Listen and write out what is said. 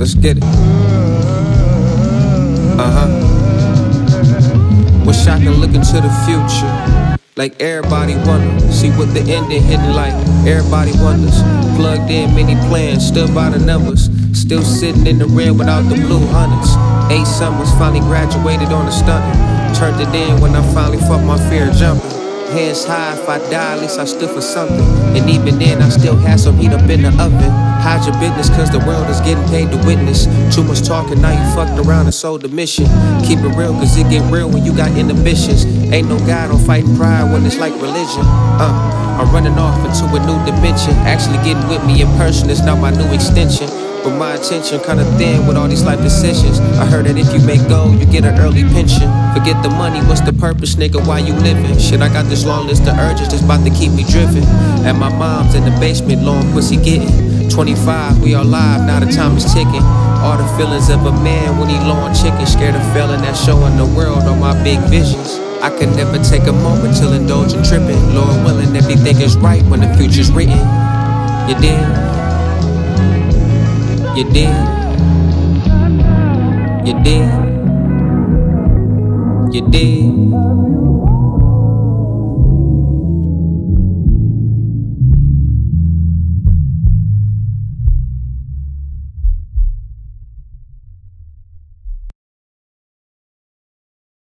Let's get it. Wish I could look into the future, like everybody wonder. See what the ending hidden like, everybody wonders. Plugged in many plans, stood by the numbers. Still sitting in the red without the blue hunters. 8 summers, finally graduated on a stunting. Turned it in when I finally fought my fear of jumping. Hands high, if I die, at least I stood for something. And even then, I still had some heat up in the oven. Hide your business, cause the world is getting paid to witness. Too much talking, now you fucked around and sold the mission. Keep it real, cause it get real when you got inhibitions. Ain't no God on fighting pride when it's like religion. I'm running off into a new dimension. Actually getting with me in person is now my new extension. But my attention kinda thin with all these life decisions. I heard that if you make gold, you get an early pension. Forget the money, what's the purpose, nigga, why you living? Shit, I got this long list of urges that's about to keep me driven. At my mom's in the basement, long pussy getting 25, we all live, now the time is ticking. All the feelings of a man when he low on chicken. Scared of failing that showing the world all my big visions. I could never take a moment till indulge in tripping. Lord willing, everything is right when the future's written. You did. You did. You did. You did.